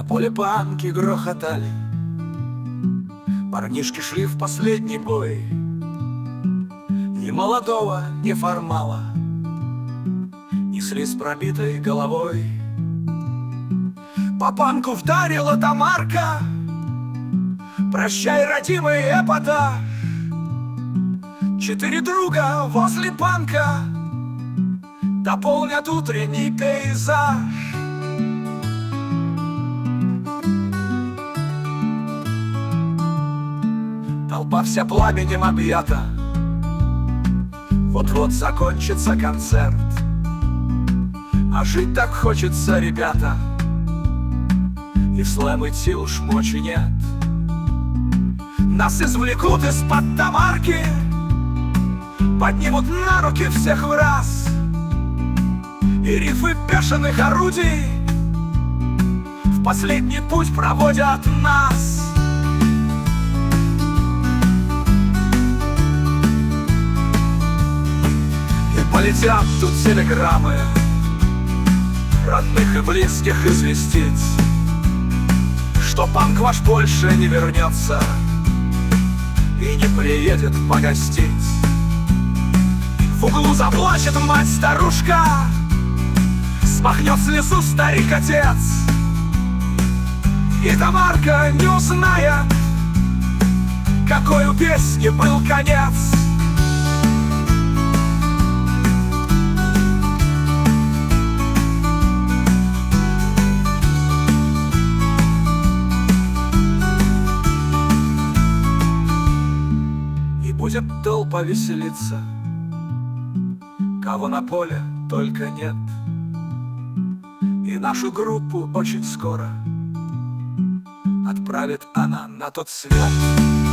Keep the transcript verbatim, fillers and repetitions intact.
поле панки грохотали, парнишки шли в последний бой. Ни молодого неформала несли с пробитой головой. По панку вдарила Тамарка: прощай, родимый эпатаж. Четыре друга возле панка дополнят утренний пейзаж. Толпа вся пламенем объята, вот-вот закончится концерт. А жить так хочется, ребята, и в слэм идти уж мочи нет. Нас извлекут из-под Тамарки, поднимут на руки всех в раз, и рифы бешеных орудий в последний путь проводят нас. И полетят тут телеграммы родных и близких известить, что панк ваш больше не вернется и не приедет погостить. В углу заплачет мать-старушка, смахнет слезу старик-отец, и Тамарка, не узная, какой у песни был конец. И будет толпа веселиться, кого на поле только нет. И нашу группу очень скоро отправит она на тот свет.